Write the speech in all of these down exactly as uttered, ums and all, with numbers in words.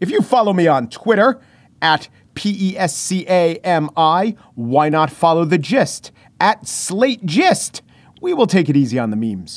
If you follow me on Twitter at P E S C A M I, why not follow The Gist at Slate Gist? We will take it easy on the memes.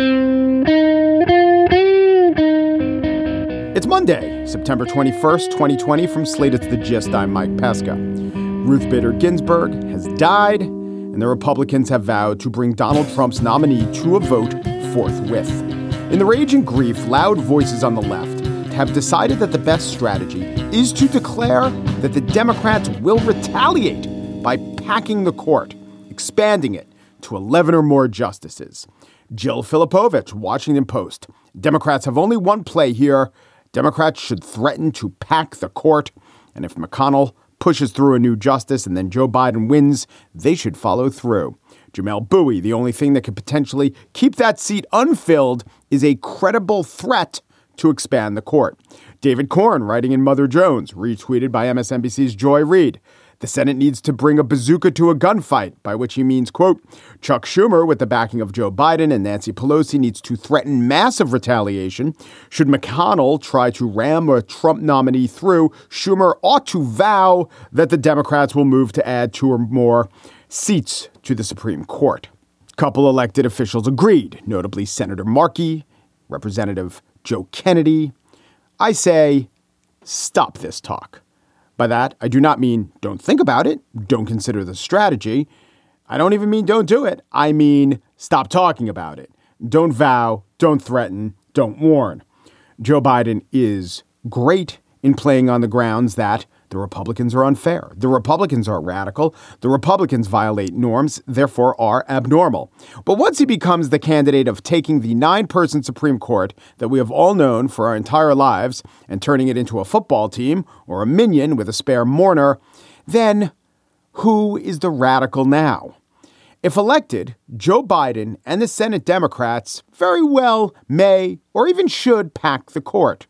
It's Monday, September twenty-first, twenty twenty. From Slate, it's The Gist. I'm Mike Pesca. Ruth Bader Ginsburg has died, and the Republicans have vowed to bring Donald Trump's nominee to a vote forthwith. In the rage and grief, loud voices on the left have decided that the best strategy is to declare that the Democrats will retaliate by packing the court, expanding it to eleven or more justices. Jill Filipovich, Washington Post. Democrats have only one play here. Democrats should threaten to pack the court. And if McConnell pushes through a new justice and then Joe Biden wins, they should follow through. Jamelle Bouie, the only thing that could potentially keep that seat unfilled is a credible threat to expand the court. David Corn, writing in Mother Jones, retweeted by M S N B C's Joy Reid. The Senate needs to bring a bazooka to a gunfight, by which he means, quote, Chuck Schumer, with the backing of Joe Biden and Nancy Pelosi, needs to threaten massive retaliation. Should McConnell try to ram a Trump nominee through, Schumer ought to vow that the Democrats will move to add two or more seats to the Supreme Court. A couple elected officials agreed, notably Senator Markey, Representative Joe Kennedy. I say, stop this talk. By that, I do not mean don't think about it, don't consider the strategy. I don't even mean don't do it. I mean stop talking about it. Don't vow, don't threaten, don't warn. Joe Biden is great in playing on the grounds that the Republicans are unfair. The Republicans are radical. The Republicans violate norms, therefore are abnormal. But once he becomes the candidate of taking the nine-person Supreme Court that we have all known for our entire lives and turning it into a football team or a minion with a spare mourner, then who is the radical now? If elected, Joe Biden and the Senate Democrats very well may or even should pack the court.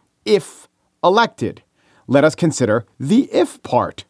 If elected, let us consider the if part.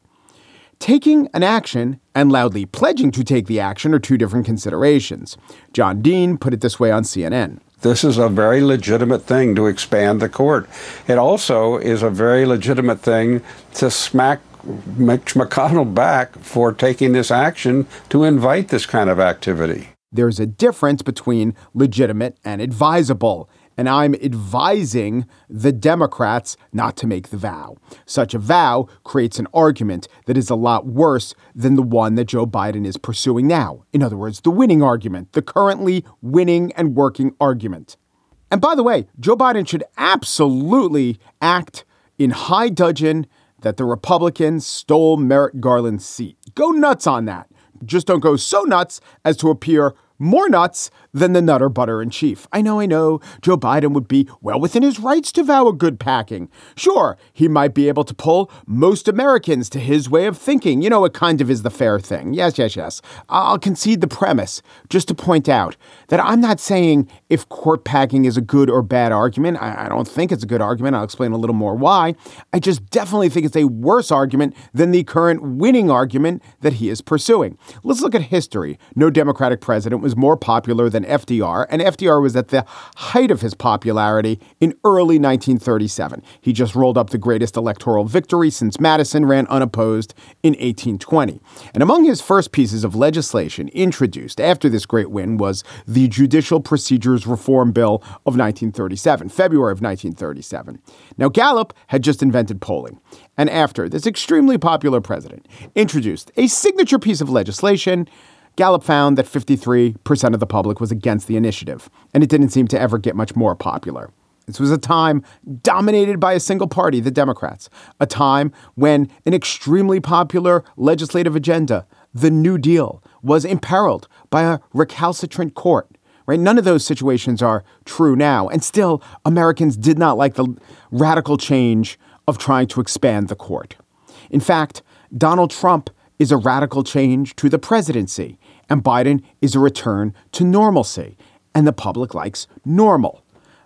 Taking an action and loudly pledging to take the action are two different considerations. John Dean put it this way on C N N. This is a very legitimate thing to expand the court. It also is a very legitimate thing to smack Mitch McConnell back for taking this action to invite this kind of activity. There's a difference between legitimate and advisable. And I'm advising the Democrats not to make the vow. Such a vow creates an argument that is a lot worse than the one that Joe Biden is pursuing now. In other words, the winning argument, the currently winning and working argument. And by the way, Joe Biden should absolutely act in high dudgeon that the Republicans stole Merrick Garland's seat. Go nuts on that. Just don't go so nuts as to appear more nuts than the Nutter Butter in Chief. I know, I know, Joe Biden would be well within his rights to vow a good packing. Sure, he might be able to pull most Americans to his way of thinking. You know, it kind of is the fair thing. Yes, yes, yes. I'll concede the premise just to point out that I'm not saying if court packing is a good or bad argument. I, I don't think it's a good argument. I'll explain a little more why. I just definitely think it's a worse argument than the current winning argument that he is pursuing. Let's look at history. No Democratic president was more popular than F D R, and F D R was at the height of his popularity in early nineteen thirty-seven. He just rolled up the greatest electoral victory since Madison ran unopposed in eighteen twenty. And among his first pieces of legislation introduced after this great win was the Judicial Procedures Reform Bill of nineteen thirty-seven, February of nineteen thirty-seven. Now, Gallup had just invented polling, and after this extremely popular president introduced a signature piece of legislation, Gallup found that fifty-three percent of the public was against the initiative, and it didn't seem to ever get much more popular. This was a time dominated by a single party, the Democrats, a time when an extremely popular legislative agenda, the New Deal, was imperiled by a recalcitrant court. Right? None of those situations are true now, and still Americans did not like the radical change of trying to expand the court. In fact, Donald Trump is a radical change to the presidency, and Biden is a return to normalcy, and the public likes normal.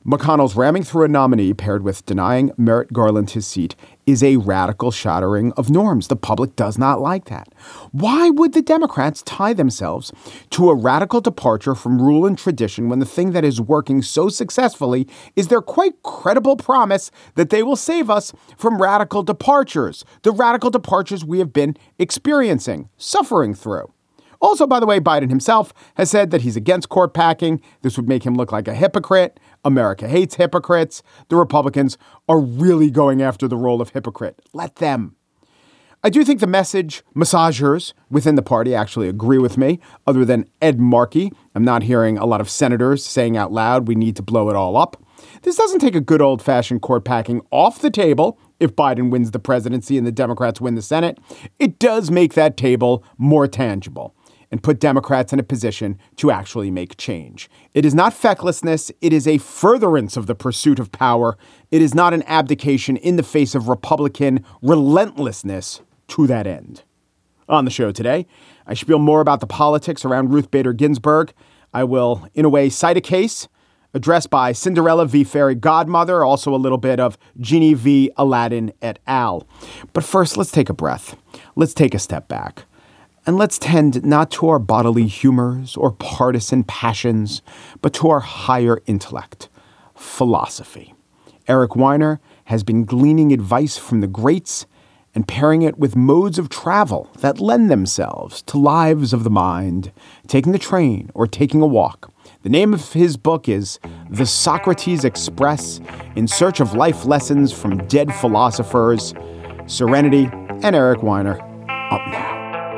McConnell's ramming through a nominee paired with denying Merrick Garland his seat is a radical shattering of norms. The public does not like that. Why would the Democrats tie themselves to a radical departure from rule and tradition when the thing that is working so successfully is their quite credible promise that they will save us from radical departures, the radical departures we have been experiencing, suffering through? Also, by the way, Biden himself has said that he's against court packing. This would make him look like a hypocrite. America hates hypocrites. The Republicans are really going after the role of hypocrite. Let them. I do think the message massagers within the party actually agree with me, other than Ed Markey. I'm not hearing a lot of senators saying out loud, we need to blow it all up. This doesn't take a good old-fashioned court packing off the table if Biden wins the presidency and the Democrats win the Senate. It does make that table more tangible and put Democrats in a position to actually make change. It is not fecklessness. It is a furtherance of the pursuit of power. It is not an abdication in the face of Republican relentlessness to that end. On the show today, I spiel more about the politics around Ruth Bader Ginsburg. I will, in a way, cite a case addressed by Cinderella v. Fairy Godmother, also a little bit of Genie v. Aladdin et al. But first, let's take a breath. Let's take a step back. And let's tend not to our bodily humors or partisan passions, but to our higher intellect, philosophy. Eric Weiner has been gleaning advice from the greats and pairing it with modes of travel that lend themselves to lives of the mind, taking the train or taking a walk. The name of his book is The Socrates Express, in search of life lessons from dead philosophers. Serenity and Eric Weiner up now.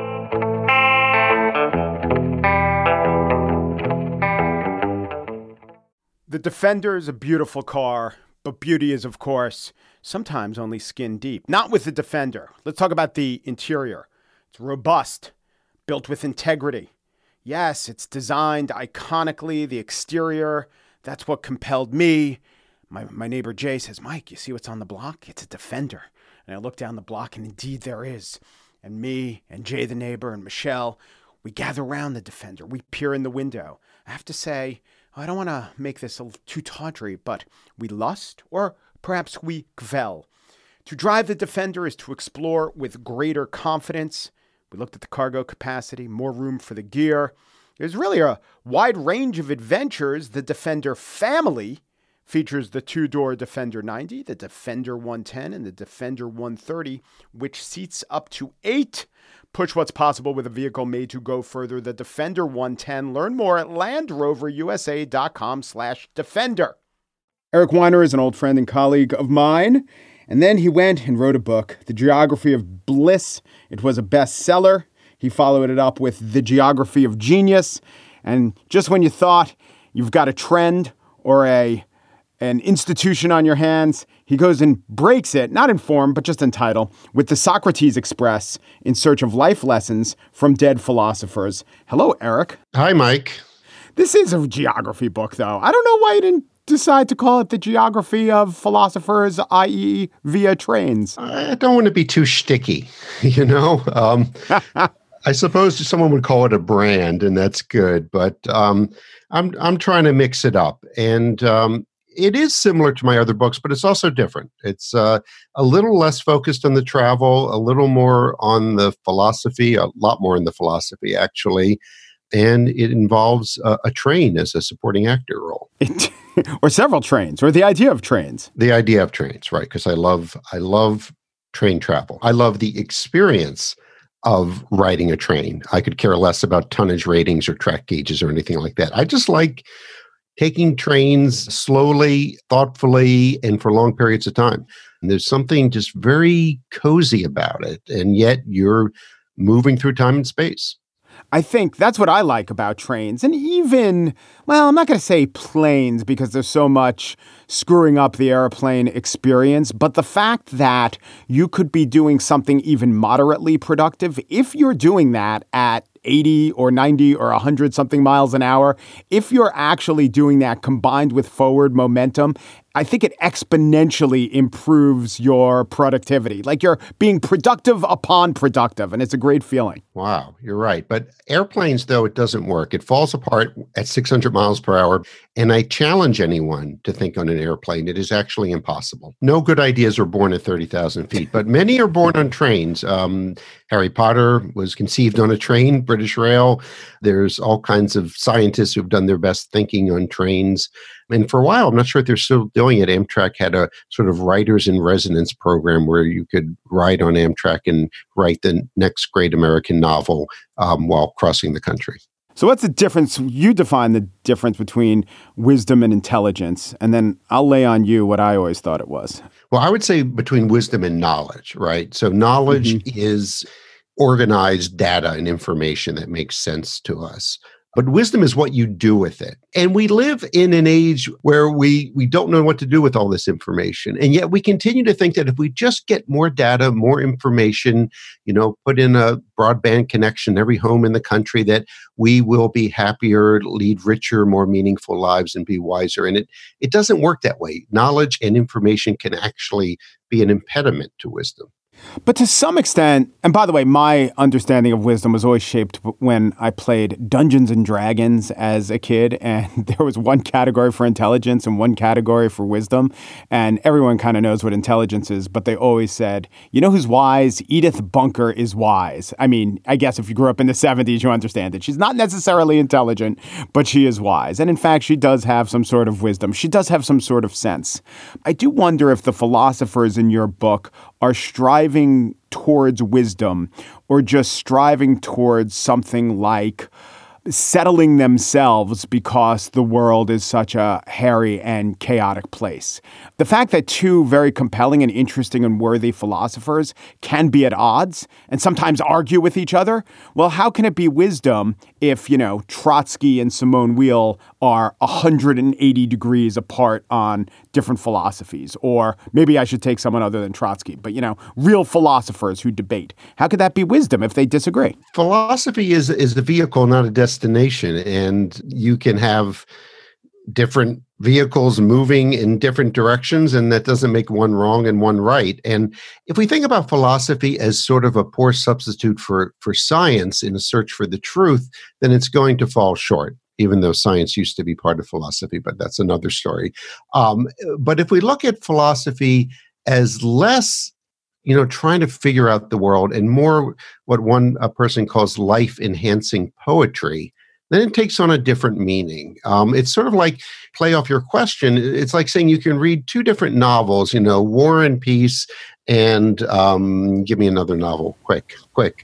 The Defender is a beautiful car, but beauty is, of course, sometimes only skin deep. Not with the Defender. Let's talk about the interior. It's robust, built with integrity. Yes, it's designed iconically. The exterior, that's what compelled me. My, my neighbor Jay says, Mike, you see what's on the block? It's a Defender. And I look down the block, and indeed there is. And me and Jay, the neighbor, and Michelle, we gather around the Defender. We peer in the window. I have to say, I don't want to make this a too tawdry, but we lust, or perhaps we kvel. To drive the Defender is to explore with greater confidence. We looked at the cargo capacity, more room for the gear. There's really a wide range of adventures. The Defender family features the two-door Defender ninety, the Defender one ten, and the Defender one thirty, which seats up to eight. Push what's possible with a vehicle made to go further. The Defender one ten. Learn more at LandRoverUSA.com slash Defender. Eric Weiner is an old friend and colleague of mine. And then he went and wrote a book, The Geography of Bliss. It was a bestseller. He followed it up with The Geography of Genius. And just when you thought you've got a trend or a an institution on your hands, he goes and breaks it, not in form, but just in title, with The Socrates Express, in search of life lessons from dead philosophers. Hello, Eric. Hi, Mike. This is a geography book, though. I don't know why you didn't decide to call it The Geography of Philosophers, that is via trains. I don't want to be too shticky, you know? Um, I suppose someone would call it a brand, and that's good, but um, I'm I'm trying to mix it up. And um, it is similar to my other books, but it's also different. It's uh, a little less focused on the travel, a little more on the philosophy, a lot more in the philosophy, actually. And it involves a, a train as a supporting actor role. It, or several trains, or the idea of trains. The idea of trains, right? Because I love, I love train travel. I love the experience of riding a train. I could care less about tonnage ratings or track gauges or anything like that. I just like taking trains slowly, thoughtfully, and for long periods of time. And there's something just very cozy about it. And yet you're moving through time and space. I think that's what I like about trains, and even, well, I'm not going to say planes because there's so much screwing up the airplane experience, but the fact that you could be doing something even moderately productive, if you're doing that at eighty or ninety or one hundred something miles an hour, if you're actually doing that combined with forward momentum I think it exponentially improves your productivity. Like you're being productive upon productive, and it's a great feeling. Wow, you're right. But airplanes, though, it doesn't work. It falls apart at six hundred miles per hour. And I challenge anyone to think on an airplane. It is actually impossible. No good ideas are born at thirty thousand feet, but many are born on trains. Um, Harry Potter was conceived on a train, British Rail. There's all kinds of scientists who've done their best thinking on trains. And for a while, I'm not sure if they're still doing it, Amtrak had a sort of writers in residence program where you could ride on Amtrak and write the next great American novel um, while crossing the country. So what's the difference? You define the difference between wisdom and intelligence, and then I'll lay on you what I always thought it was. Well, I would say between wisdom and knowledge, right? So knowledge mm-hmm. is organized data and information that makes sense to us. But wisdom is what you do with it. And we live in an age where we, we don't know what to do with all this information. And yet we continue to think that if we just get more data, more information, you know, put in a broadband connection in every home in the country, that we will be happier, lead richer, more meaningful lives and be wiser. And it, it doesn't work that way. Knowledge and information can actually be an impediment to wisdom. But to some extent, and by the way, my understanding of wisdom was always shaped when I played Dungeons and Dragons as a kid, and there was one category for intelligence and one category for wisdom, and everyone kind of knows what intelligence is, but they always said, you know who's wise? Edith Bunker is wise. I mean, I guess if you grew up in the seventies, you understand it. She's not necessarily intelligent, but she is wise. And in fact, she does have some sort of wisdom. She does have some sort of sense. I do wonder if the philosophers in your book are striving towards wisdom or just striving towards something like settling themselves because the world is such a hairy and chaotic place. The fact that two very compelling and interesting and worthy philosophers can be at odds and sometimes argue with each other, well, how can it be wisdom if, you know, Trotsky and Simone Weil are one hundred eighty degrees apart on different philosophies? Or maybe I should take someone other than Trotsky, but, you know, real philosophers who debate. How could that be wisdom if they disagree? Philosophy is, is the vehicle, not a destination. And you can have different vehicles moving in different directions, and that doesn't make one wrong and one right. And if we think about philosophy as sort of a poor substitute for, for science in a search for the truth, then it's going to fall short, even though science used to be part of philosophy, but that's another story. Um, but if we look at philosophy as less, you know, trying to figure out the world and more what one a person calls life-enhancing poetry, then it takes on a different meaning. Um, it's sort of like, play off your question, it's like saying you can read two different novels, you know, War and Peace and um, give me another novel, quick, quick.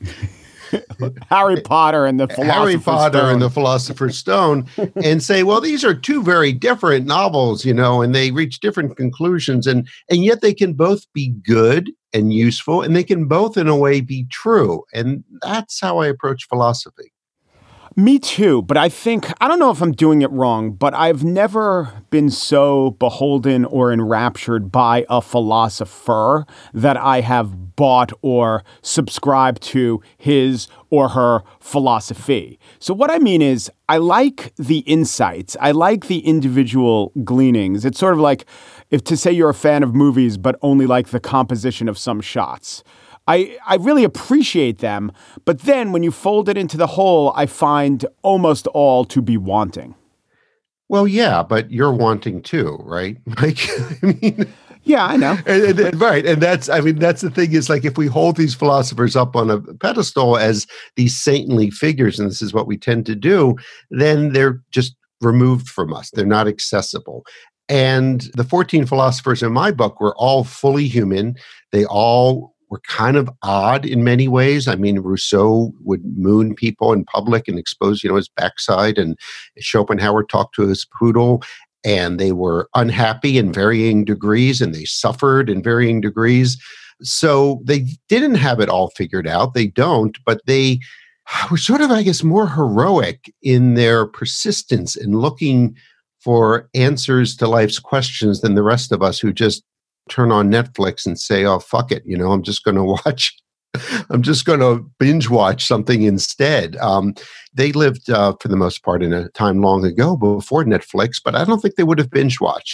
Harry Potter and the Philosopher's Harry Potter Stone. and the Philosopher's Stone, and say, well, these are two very different novels, you know, and they reach different conclusions, and and yet they can both be good and useful, and they can both, in a way, be true. And that's how I approach philosophy. Me too, but I think, I don't know if I'm doing it wrong, but I've never been so beholden or enraptured by a philosopher that I have bought or subscribed to his or her philosophy. So what I mean is, I like the insights. I like the individual gleanings. It's sort of like if to say you're a fan of movies, but only like the composition of some shots. I, I really appreciate them, but then when you fold it into the whole, I find almost all to be wanting. Well, yeah, but you're wanting too, right? Like, I mean, yeah, I know. and, and, right. And that's, I mean, that's the thing is like, if we hold these philosophers up on a pedestal as these saintly figures, and this is what we tend to do, then they're just removed from us. They're not accessible. And the fourteen philosophers in my book were all fully human. They all were kind of odd in many ways. I mean, Rousseau would moon people in public and expose, you know, his backside, and Schopenhauer talked to his poodle, and they were unhappy in varying degrees, and they suffered in varying degrees. So they didn't have it all figured out. They don't, but they were sort of, I guess, more heroic in their persistence in looking for answers to life's questions than the rest of us who just turn on Netflix and say, oh, fuck it. You know, I'm just going to watch, I'm just going to binge watch something instead. Um, they lived, uh, for the most part, in a time long ago before Netflix, but I don't think they would have binge watched.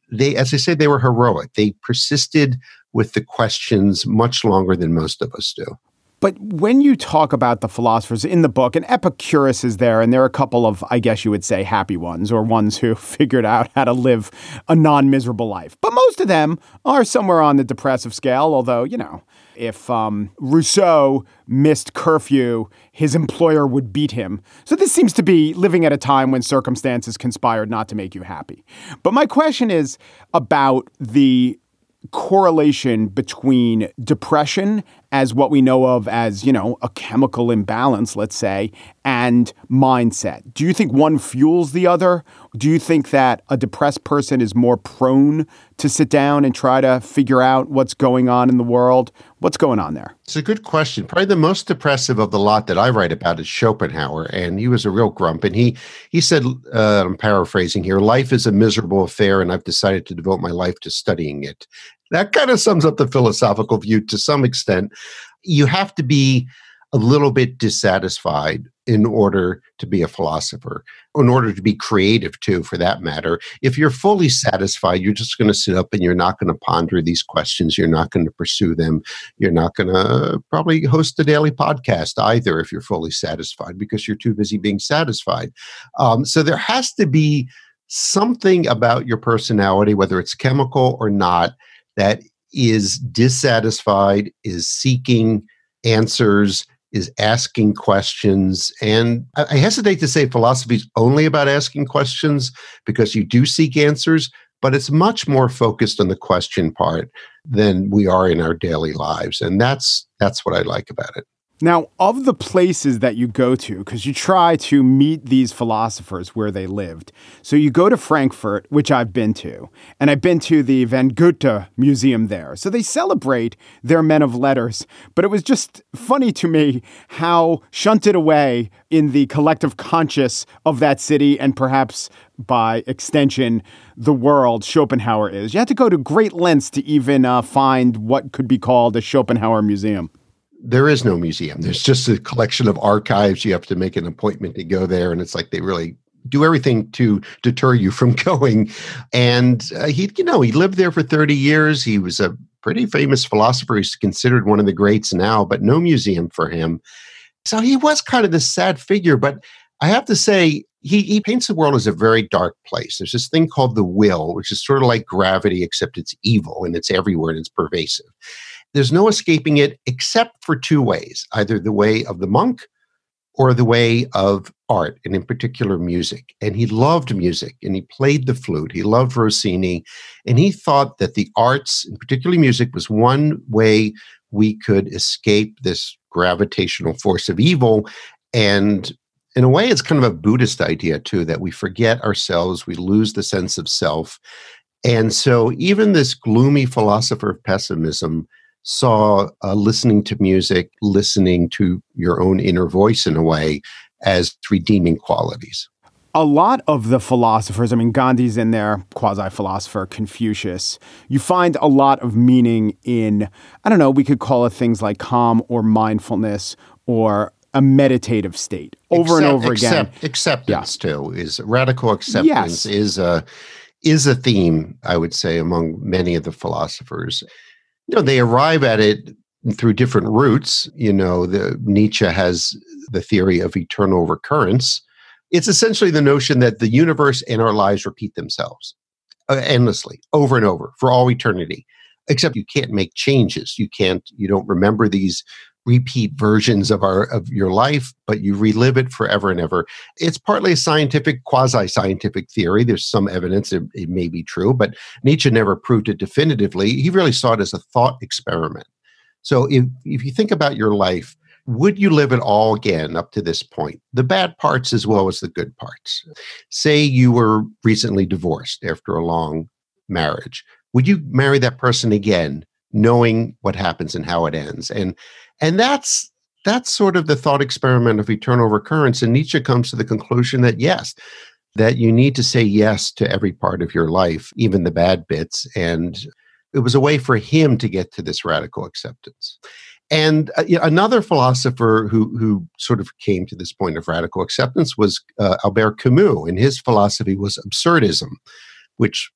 they, as I say, they were heroic. They persisted with the questions much longer than most of us do. But when you talk about the philosophers in the book, and Epicurus is there, and there are a couple of, I guess you would say, happy ones, or ones who figured out how to live a non-miserable life. But most of them are somewhere on the depressive scale, although, you know, if um, Rousseau missed curfew, his employer would beat him. So this seems to be living at a time when circumstances conspired not to make you happy. But my question is about the correlation between depression as what we know of as, you know, a chemical imbalance, let's say, and mindset. Do you think one fuels the other? Do you think that a depressed person is more prone to sit down and try to figure out what's going on in the world? What's going on there? It's a good question. Probably the most depressive of the lot that I write about is Schopenhauer, and he was a real grump. And he he said, uh, I'm paraphrasing here, life is a miserable affair, and I've decided to devote my life to studying it. That kind of sums up the philosophical view to some extent. You have to be a little bit dissatisfied in order to be a philosopher, in order to be creative too, for that matter. If you're fully satisfied, you're just going to sit up and you're not going to ponder these questions. You're not going to pursue them. You're not going to probably host a daily podcast either if you're fully satisfied, because you're too busy being satisfied. Um, so there has to be something about your personality, whether it's chemical or not, that is dissatisfied, is seeking answers, is asking questions. And I hesitate to say philosophy is only about asking questions, because you do seek answers, but it's much more focused on the question part than we are in our daily lives. And that's that's what I like about it. Now, of the places that you go to, because you try to meet these philosophers where they lived. So you go to Frankfurt, which I've been to, and I've been to the Van Goethe Museum there. So they celebrate their men of letters. But it was just funny to me how shunted away in the collective conscious of that city, and perhaps by extension, the world, Schopenhauer is. You had to go to great lengths to even uh, find what could be called a Schopenhauer museum. There is no museum. There's just a collection of archives. You have to make an appointment to go there. And it's like they really do everything to deter you from going. And uh, he, you know, he lived there for thirty years. He was a pretty famous philosopher. He's considered one of the greats now, but no museum for him. So he was kind of this sad figure. But I have to say, he, he paints the world as a very dark place. There's this thing called the will, which is sort of like gravity, except it's evil and it's everywhere and it's pervasive. There's no escaping it except for two ways, either the way of the monk or the way of art, and in particular music. And he loved music, and he played the flute. He loved Rossini, and he thought that the arts, and particularly music, was one way we could escape this gravitational force of evil. And in a way, it's kind of a Buddhist idea, too, that we forget ourselves, we lose the sense of self. And so even this gloomy philosopher of pessimism saw uh, listening to music, listening to your own inner voice in a way, as redeeming qualities. A lot of the philosophers, I mean, Gandhi's in there, quasi-philosopher, Confucius. You find a lot of meaning in, I don't know, we could call it things like calm or mindfulness or a meditative state over Accept, and over accept, again. Acceptance, yeah. too, is radical acceptance yes. is a is a theme, I would say, among many of the philosophers. You know, they arrive at it through different routes. You know, the, Nietzsche has the theory of eternal recurrence. It's essentially the notion that the universe and our lives repeat themselves uh, endlessly, over and over, for all eternity. Except you can't make changes. You can't. You don't remember these repeat versions of our of your life, but you relive it forever and ever. It's partly a scientific, quasi-scientific theory. There's some evidence it, it may be true, but Nietzsche never proved it definitively. He really saw it as a thought experiment. So if, if you think about your life, would you live it all again up to this point? The bad parts as well as the good parts. Say you were recently divorced after a long marriage. Would you marry that person again, knowing what happens and how it ends? And And that's that's sort of the thought experiment of eternal recurrence. And Nietzsche comes to the conclusion that yes, that you need to say yes to every part of your life, even the bad bits. And it was a way for him to get to this radical acceptance. And uh, you know, another philosopher who who sort of came to this point of radical acceptance was uh, Albert Camus, and his philosophy was absurdism, which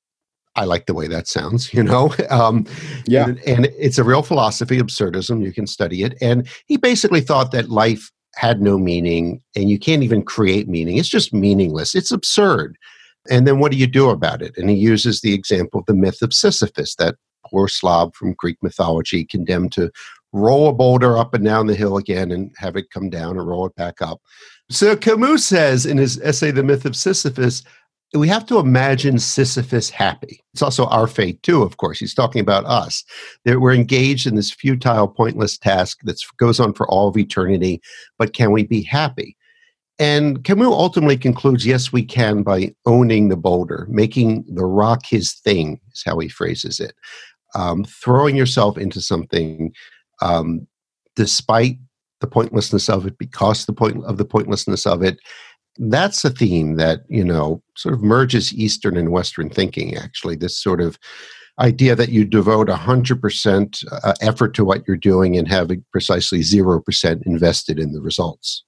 I like the way that sounds, you know? Um, Yeah. and, and it's a real philosophy, absurdism. You can study it. And he basically thought that life had no meaning and you can't even create meaning. It's just meaningless. It's absurd. And then what do you do about it? And he uses the example of the myth of Sisyphus, that poor slob from Greek mythology condemned to roll a boulder up and down the hill again and have it come down and roll it back up. So Camus says in his essay, The Myth of Sisyphus, we have to imagine Sisyphus happy. It's also our fate too, of course. He's talking about us. That we're engaged in this futile, pointless task that goes on for all of eternity, but can we be happy? And Camus ultimately concludes, yes, we can, by owning the boulder, making the rock his thing, is how he phrases it. Um, throwing yourself into something um, despite the pointlessness of it, because the point of the pointlessness of it. That's a theme that, you know, sort of merges Eastern and Western thinking, actually, this sort of idea that you devote one hundred percent uh, effort to what you're doing and have precisely zero percent invested in the results.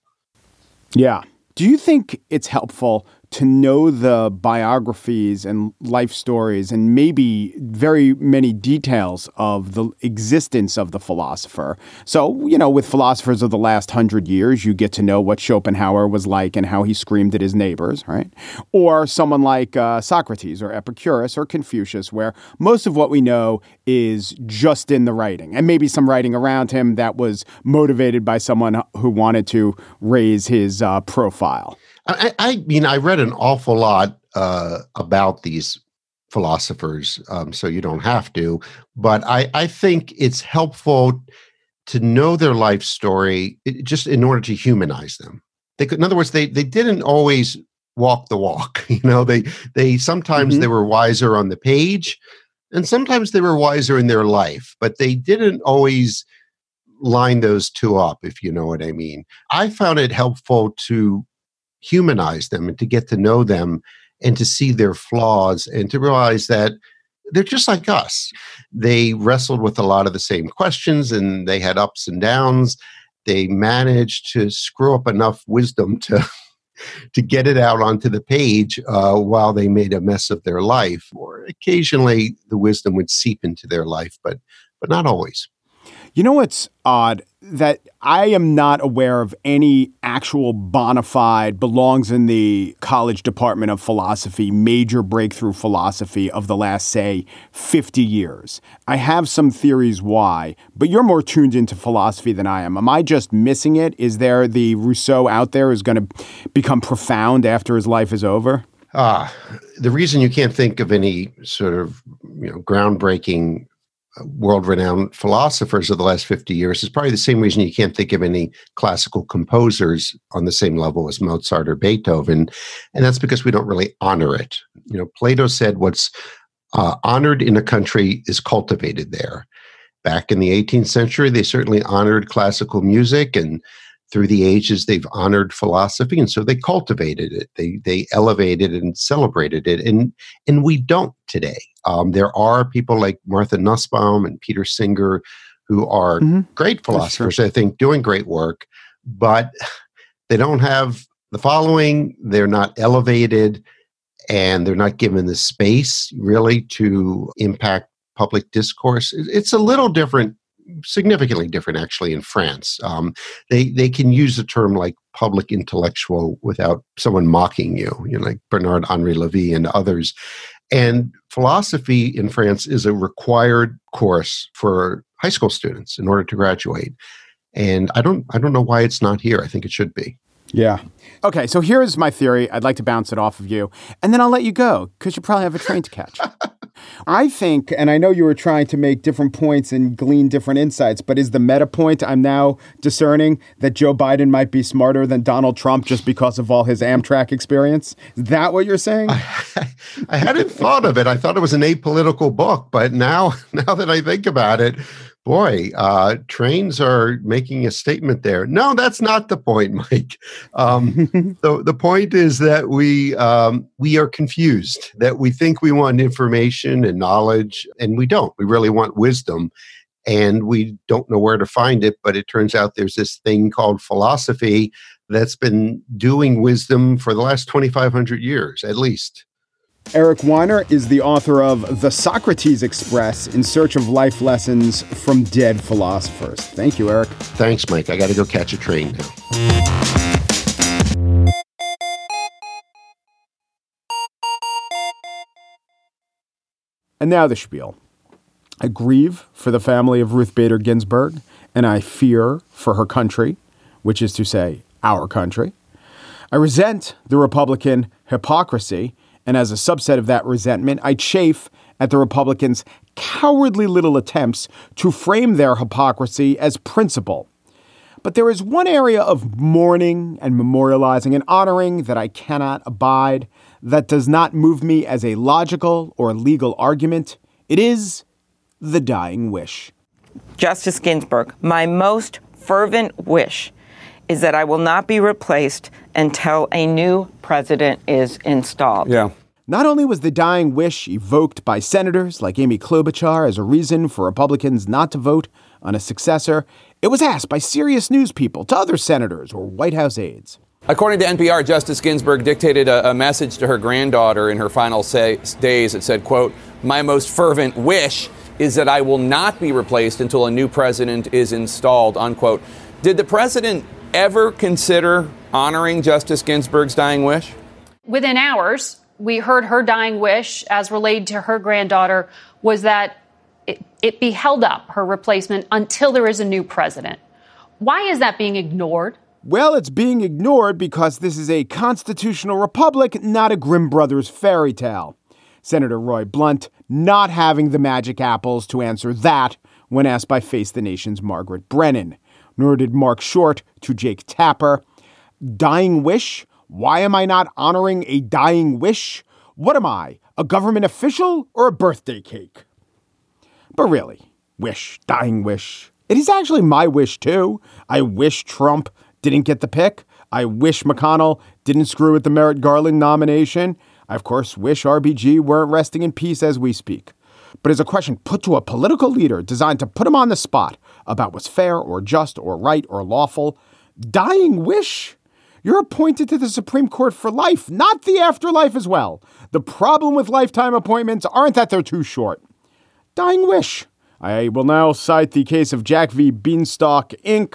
Yeah. Do you think it's helpful to know the biographies and life stories and maybe very many details of the existence of the philosopher? So, you know, with philosophers of the last hundred years, you get to know what Schopenhauer was like and how he screamed at his neighbors, right? Or someone like uh, Socrates or Epicurus or Confucius, where most of what we know is just in the writing, and maybe some writing around him that was motivated by someone who wanted to raise his uh, profile. I, I mean, I read an awful lot uh, about these philosophers, um, so you don't have to. But I, I think it's helpful to know their life story just in order to humanize them. They could, in other words, they they didn't always walk the walk. You know, they they sometimes mm-hmm. they were wiser on the page, and sometimes they were wiser in their life. But they didn't always line those two up, if you know what I mean. I found it helpful to humanize them and to get to know them and to see their flaws and to realize that they're just like us. They wrestled with a lot of the same questions and they had ups and downs. They managed to screw up enough wisdom to to get it out onto the page uh, while they made a mess of their life. Or occasionally the wisdom would seep into their life, but but not always. You know what's odd? That I am not aware of any actual bona fide, belongs in the college department of philosophy, major breakthrough philosophy of the last, say, fifty years. I have some theories why, but you're more tuned into philosophy than I am. Am I just missing it? Is there the Rousseau out there who's going to become profound after his life is over? Ah, the reason you can't think of any sort of, you know, groundbreaking world-renowned philosophers of the last fifty years is probably the same reason you can't think of any classical composers on the same level as Mozart or Beethoven. And that's because we don't really honor it. You know, Plato said what's uh, honored in a country is cultivated there. Back in the eighteenth century, they certainly honored classical music, and through the ages, they've honored philosophy, and so they cultivated it. They they elevated and celebrated it, and and we don't today. Um, there are people like Martha Nussbaum and Peter Singer who are mm-hmm. great philosophers, I think, doing great work, but they don't have the following. They're not elevated, and they're not given the space really to impact public discourse. It's a little different. Significantly different, actually, in France. Um, they they can use the term like public intellectual without someone mocking you, you know, like Bernard Henri Lévy and others. And philosophy in France is a required course for high school students in order to graduate. And I don't I don't know why it's not here. I think it should be. Yeah. Okay, so here's my theory. I'd like to bounce it off of you, and then I'll let you go because you probably have a train to catch. I think, and I know you were trying to make different points and glean different insights, but is the meta point I'm now discerning that Joe Biden might be smarter than Donald Trump just because of all his Amtrak experience? Is that what you're saying? I, I hadn't thought of it. I thought it was an apolitical book, but now, now that I think about it, boy, uh, trains are making a statement there. No, that's not the point, Mike. Um, the, the point is that we um, we are confused, that we think we want information and knowledge, and we don't. We really want wisdom, and we don't know where to find it, but it turns out there's this thing called philosophy that's been doing wisdom for the last twenty-five hundred years, at least. Eric Weiner is the author of The Socrates Express, In Search of Life Lessons from Dead Philosophers. Thank you, Eric. Thanks, Mike. I got to go catch a train now. And now the spiel. I grieve for the family of Ruth Bader Ginsburg, and I fear for her country, which is to say, our country. I resent the Republican hypocrisy, and as a subset of that resentment, I chafe at the Republicans' cowardly little attempts to frame their hypocrisy as principle. But there is one area of mourning and memorializing and honoring that I cannot abide, that does not move me as a logical or legal argument. It is the dying wish. Justice Ginsburg, my most fervent wish is that I will not be replaced until a new president is installed. Yeah. Not only was the dying wish evoked by senators like Amy Klobuchar as a reason for Republicans not to vote on a successor, it was asked by serious news people to other senators or White House aides. According to N P R, Justice Ginsburg dictated a, a message to her granddaughter in her final say, days that said, quote, "My most fervent wish is that I will not be replaced until a new president is installed," unquote. Did the president ever consider honoring Justice Ginsburg's dying wish? Within hours, we heard her dying wish, as relayed to her granddaughter, was that it, it be held up, her replacement, until there is a new president. Why is that being ignored? Well, it's being ignored because this is a constitutional republic, not a Grimm Brothers fairy tale. Senator Roy Blunt not having the magic apples to answer that when asked by Face the Nation's Margaret Brennan. Nor did Mark Short to Jake Tapper. Dying wish? Why am I not honoring a dying wish? What am I, a government official or a birthday cake? But really, wish, dying wish. It is actually my wish, too. I wish Trump didn't get the pick. I wish McConnell didn't screw with the Merrick Garland nomination. I, of course, wish R B G weren't resting in peace as we speak. But as a question put to a political leader designed to put him on the spot about what's fair or just or right or lawful, dying wish? You're appointed to the Supreme Court for life, not the afterlife as well. The problem with lifetime appointments aren't that they're too short. Dying wish. I will now cite the case of Jack v. Beanstalk, Incorporated.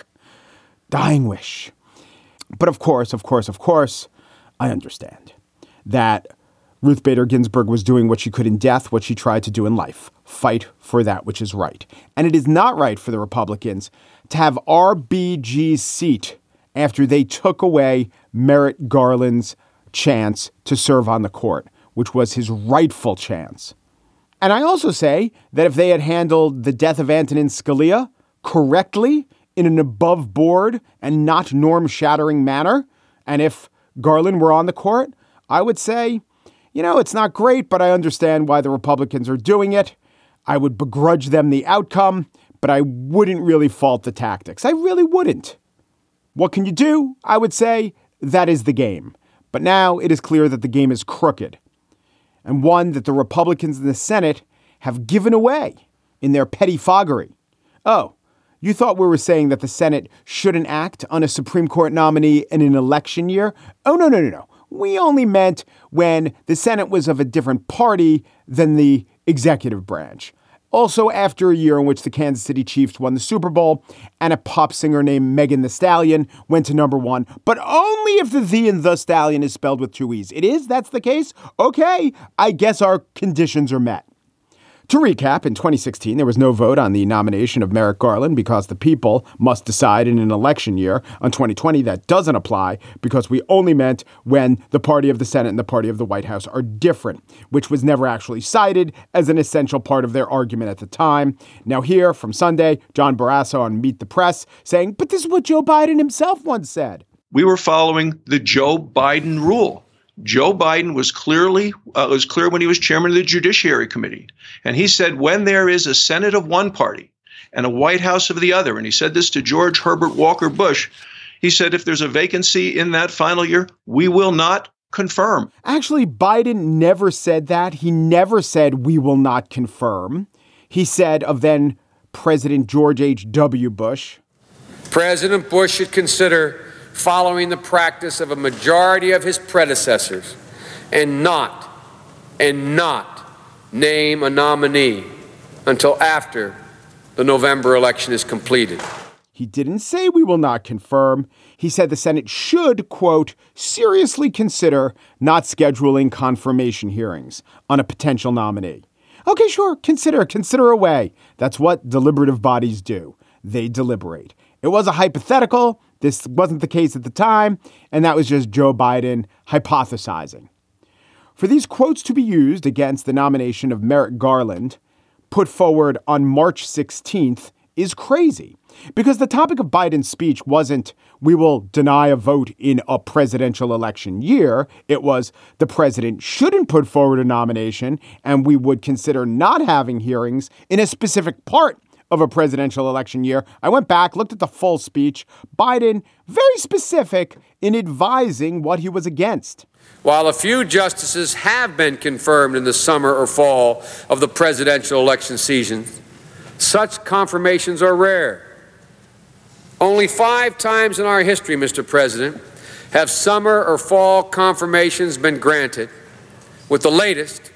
Dying wish. But of course, of course, of course, I understand that Ruth Bader Ginsburg was doing what she could in death, what she tried to do in life, fight for that which is right. And it is not right for the Republicans to have R B G's seat after they took away Merrick Garland's chance to serve on the court, which was his rightful chance. And I also say that if they had handled the death of Antonin Scalia correctly, in an above board and not norm shattering manner, and if Garland were on the court, I would say, you know, it's not great, but I understand why the Republicans are doing it. I would begrudge them the outcome, but I wouldn't really fault the tactics. I really wouldn't. What can you do? I would say that is the game. But now it is clear that the game is crooked, and one that the Republicans in the Senate have given away in their pettifoggery. Oh, you thought we were saying that the Senate shouldn't act on a Supreme Court nominee in an election year? Oh, no, no, no, no. We only meant when the Senate was of a different party than the executive branch. Also, after a year in which the Kansas City Chiefs won the Super Bowl and a pop singer named Megan Thee Stallion went to number one, but only if the "the" in The Stallion is spelled with two E's. It is? That's the case? Okay, I guess our conditions are met. To recap, in twenty sixteen, there was no vote on the nomination of Merrick Garland because the people must decide in an election year. On twenty twenty, that doesn't apply because we only meant when the party of the Senate and the party of the White House are different, which was never actually cited as an essential part of their argument at the time. Now here from Sunday, John Barrasso on Meet the Press saying, but this is what Joe Biden himself once said. We were following the Joe Biden rule. Joe Biden was clearly uh, was clear when he was chairman of the Judiciary Committee. And he said when there is a Senate of one party and a White House of the other, and he said this to George Herbert Walker Bush, he said if there's a vacancy in that final year, we will not confirm. Actually, Biden never said that. He never said we will not confirm. He said of then President George H W. Bush, President Bush should consider following the practice of a majority of his predecessors and not and not name a nominee until after the November election is completed. He didn't say we will not confirm. He said the Senate should, quote, seriously consider not scheduling confirmation hearings on a potential nominee. Okay, sure, consider, consider away. That's what deliberative bodies do. They deliberate. It was a hypothetical. This wasn't the case at the time, and that was just Joe Biden hypothesizing. For these quotes to be used against the nomination of Merrick Garland, put forward on March sixteenth, is crazy. Because the topic of Biden's speech wasn't, we will deny a vote in a presidential election year. It was, the president shouldn't put forward a nomination, and we would consider not having hearings in a specific part of a presidential election year. I went back, looked at the full speech. Biden, very specific in advising what he was against. While a few justices have been confirmed in the summer or fall of the presidential election season, such confirmations are rare. Only five times in our history, Mister President, have summer or fall confirmations been granted, with the latest,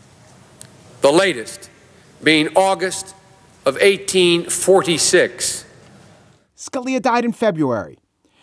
the latest being August of eighteen forty-six. Scalia died in February.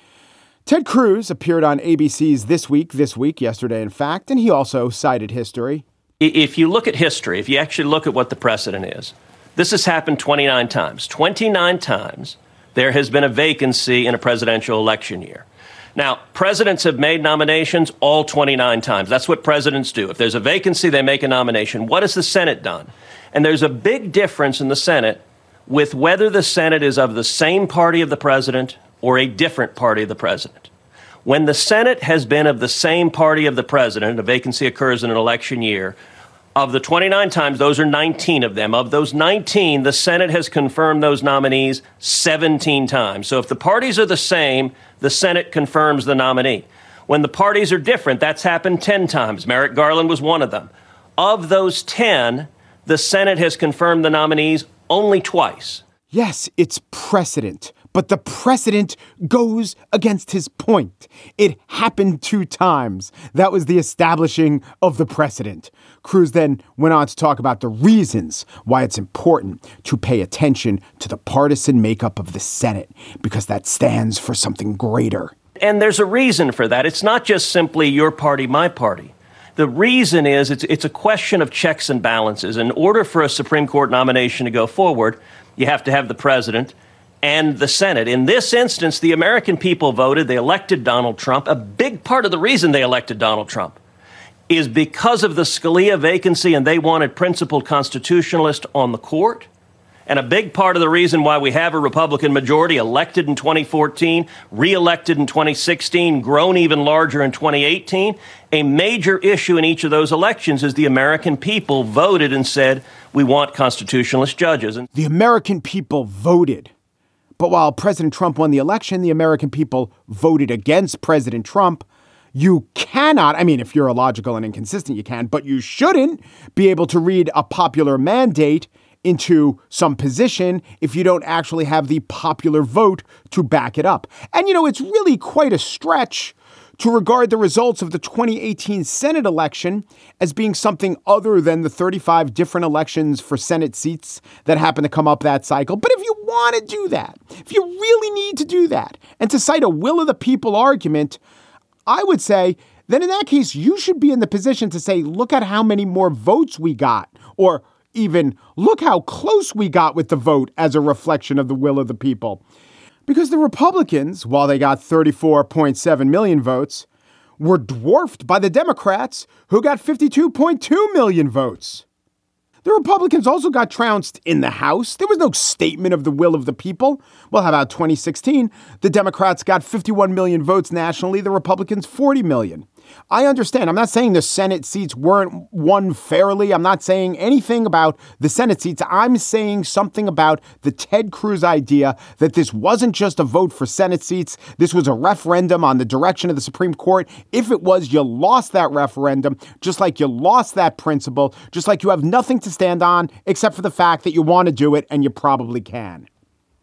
Ted Cruz appeared on A B C's This Week, This Week, yesterday, in fact, and he also cited history. If you look at history, if you actually look at what the precedent is, this has happened twenty-nine times. twenty-nine times there has been a vacancy in a presidential election year. Now, presidents have made nominations all twenty-nine times. That's what presidents do. If there's a vacancy, they make a nomination. What has the Senate done? And there's a big difference in the Senate with whether the Senate is of the same party of the president or a different party of the president. When the Senate has been of the same party of the president, a vacancy occurs in an election year, of the twenty-nine times, those are nineteen of them. Of those nineteen, the Senate has confirmed those nominees seventeen times. So if the parties are the same, the Senate confirms the nominee. When the parties are different, that's happened ten times. Merrick Garland was one of them. Of those ten, the Senate has confirmed the nominees only twice. Yes, it's precedent, but the precedent goes against his point. It happened two times. That was the establishing of the precedent. Cruz then went on to talk about the reasons why it's important to pay attention to the partisan makeup of the Senate, because that stands for something greater. And there's a reason for that. It's not just simply your party, my party. The reason is it's it's a question of checks and balances. In order for a Supreme Court nomination to go forward, you have to have the president and the Senate. In this instance, the American people voted. They elected Donald Trump. A big part of the reason they elected Donald Trump is because of the Scalia vacancy, and they wanted principled constitutionalists on the court. And a big part of the reason why we have a Republican majority elected in twenty fourteen, reelected in twenty sixteen, grown even larger in twenty eighteen, a major issue in each of those elections is the American people voted and said, we want constitutionalist judges. The American people voted. But while President Trump won the election, the American people voted against President Trump. You cannot, I mean, if you're illogical and inconsistent, you can, but you shouldn't be able to read a popular mandate into some position if you don't actually have the popular vote to back it up. And, you know, it's really quite a stretch to regard the results of the twenty eighteen Senate election as being something other than the thirty-five different elections for Senate seats that happen to come up that cycle. But if you want to do that, if you really need to do that, and to cite a will of the people argument, I would say, then in that case, you should be in the position to say, look at how many more votes we got, or even look how close we got with the vote as a reflection of the will of the people. Because the Republicans, while they got thirty-four point seven million votes, were dwarfed by the Democrats, who got fifty-two point two million votes. The Republicans also got trounced in the House. There was no statement of the will of the people. Well, how about twenty sixteen? The Democrats got fifty-one million votes nationally, the Republicans forty million. I understand. I'm not saying the Senate seats weren't won fairly. I'm not saying anything about the Senate seats. I'm saying something about the Ted Cruz idea that this wasn't just a vote for Senate seats. This was a referendum on the direction of the Supreme Court. If it was, you lost that referendum, just like you lost that principle, just like you have nothing to stand on except for the fact that you want to do it and you probably can.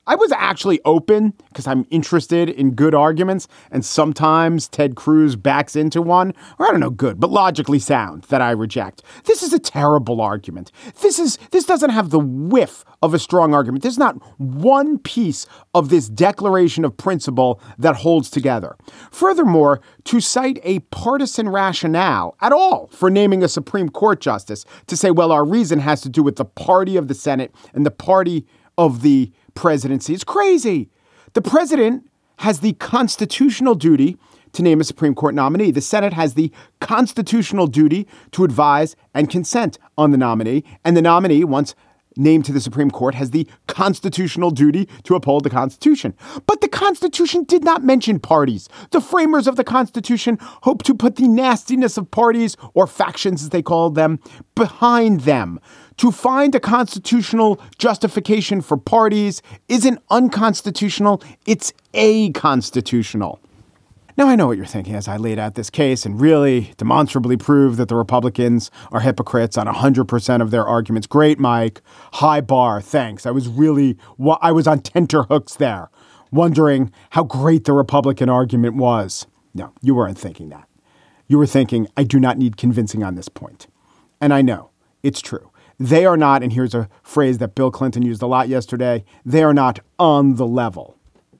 I was actually open because I'm interested in good arguments. And sometimes Ted Cruz backs into one, or I don't know, good, but logically sound that I reject. This is a terrible argument. This is this doesn't have the whiff of a strong argument. There's not one piece of this declaration of principle that holds together. Furthermore, to cite a partisan rationale at all for naming a Supreme Court justice, to say, well, our reason has to do with the party of the Senate and the party of the presidency, is crazy. The president has the constitutional duty to name a Supreme Court nominee. The Senate has the constitutional duty to advise and consent on the nominee. And the nominee, once named to the Supreme Court, has the constitutional duty to uphold the Constitution. But the Constitution did not mention parties. The framers of the Constitution hoped to put the nastiness of parties, or factions as they called them, behind them. To find a constitutional justification for parties isn't unconstitutional, it's a-constitutional. Now, I know what you're thinking as I laid out this case and really demonstrably proved that the Republicans are hypocrites on one hundred percent of their arguments. Great, Mike. High bar. Thanks. I was really, I was on tenterhooks there, wondering how great the Republican argument was. No, you weren't thinking that. You were thinking, I do not need convincing on this point. And I know it's true. They are not, and here's a phrase that Bill Clinton used a lot yesterday, they are not on the level.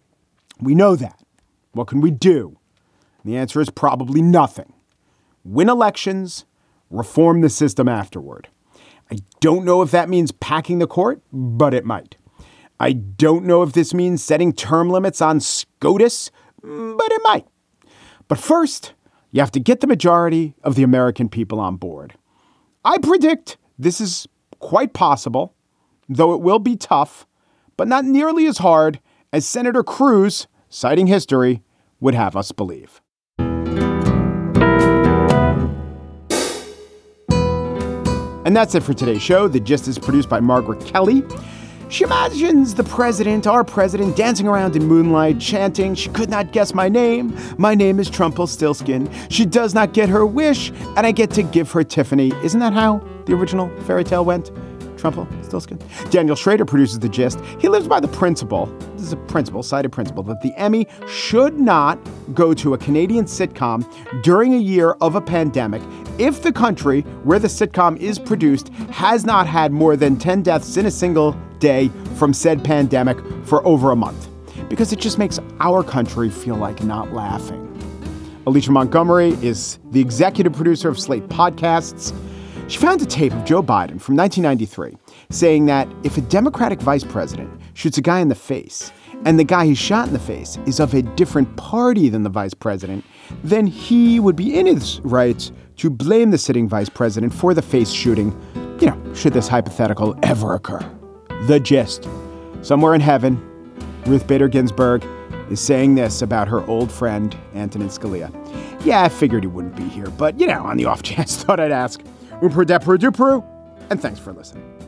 We know that. What can we do? The answer is probably nothing. Win elections, reform the system afterward. I don't know if that means packing the court, but it might. I don't know if this means setting term limits on SCOTUS, but it might. But first, you have to get the majority of the American people on board. I predict this is quite possible, though it will be tough, but not nearly as hard as Senator Cruz, citing history, would have us believe. And that's it for today's show. The Gist is produced by Margaret Kelly. She imagines the president, our president, dancing around in moonlight, chanting, she could not guess my name. My name is Trumpelstiltskin. She does not get her wish, and I get to give her Tiffany. Isn't that how the original fairy tale went? Trumpelstiltskin. Daniel Schrader produces The Gist. He lives by the principle, this is a principle, cited principle, that the Emmy should not go to a Canadian sitcom during a year of a pandemic if the country where the sitcom is produced has not had more than ten deaths in a single day from said pandemic for over a month, because it just makes our country feel like not laughing. Alicia Montgomery is the executive producer of Slate Podcasts. She found a tape of Joe Biden from nineteen ninety-three saying that if a Democratic vice president shoots a guy in the face and the guy he shot in the face is of a different party than the vice president, then he would be in his rights to blame the sitting vice president for the face shooting, you know, should this hypothetical ever occur. The Gist. Somewhere in heaven, Ruth Bader Ginsburg is saying this about her old friend, Antonin Scalia. Yeah, I figured he wouldn't be here, but, you know, on the off chance, thought I'd ask. Umper Depru Dupru, and thanks for listening.